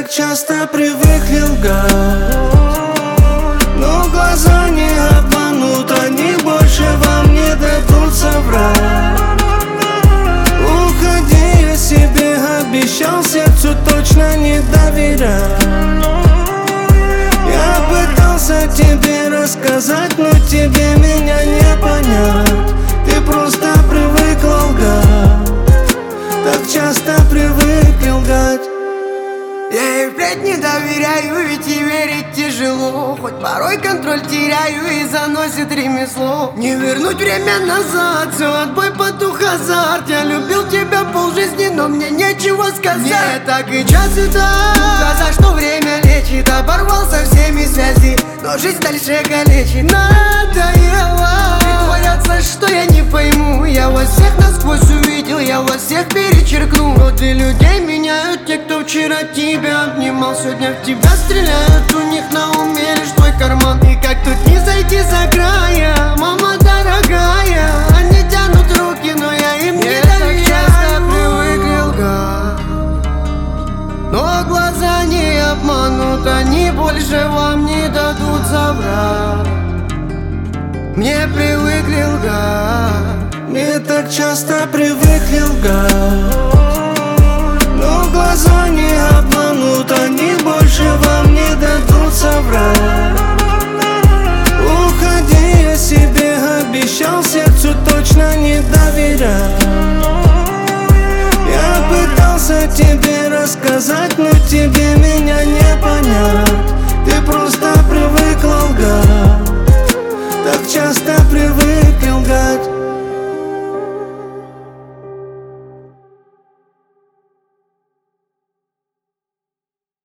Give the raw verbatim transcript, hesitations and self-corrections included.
так часто привыкли лгать, но глаза не обманут, они больше вам не дадут соврать. Уходи, я себе обещал, сердцу точно не доверять. Я пытался тебе рассказать, но тебе меня не понять. Ты просто привыкла лгать, так часто привыкли лгать. Я и впредь не доверяю, ведь и верить тяжело. Хоть порой контроль теряю и заносит ремесло. Не вернуть время назад, все отбой, потух, азарт. Я любил тебя полжизни, но мне нечего сказать. Мне так и час и так глаза, что время лечит. Оборвал со всеми связи, но жизнь дальше калечит. Надоело притворяться, что я не пойму. Я вас всех насквозь увидел, я вас всех перечеркну. Роды людей меняют те, кто вчера тебя обнимал. Сегодня в тебя стреляют, у них на уме лишь твой карман. И как тут не зайти за края, мама дорогая. Они тянут руки, но я им не доверяю. Часто привыкли лгать, но глаза не обманут, они больше вам не дадут соврать. Мне привыкли лгать, мне так часто привыкли лгать, но глаза не обманут, они больше вам не дадут соврать. Уходи, я себе обещал, сердцу точно не доверять. Я пытался тебе рассказать, но тебе меня не понять. Ты просто привыкла лгать, так часто привыкли лгать.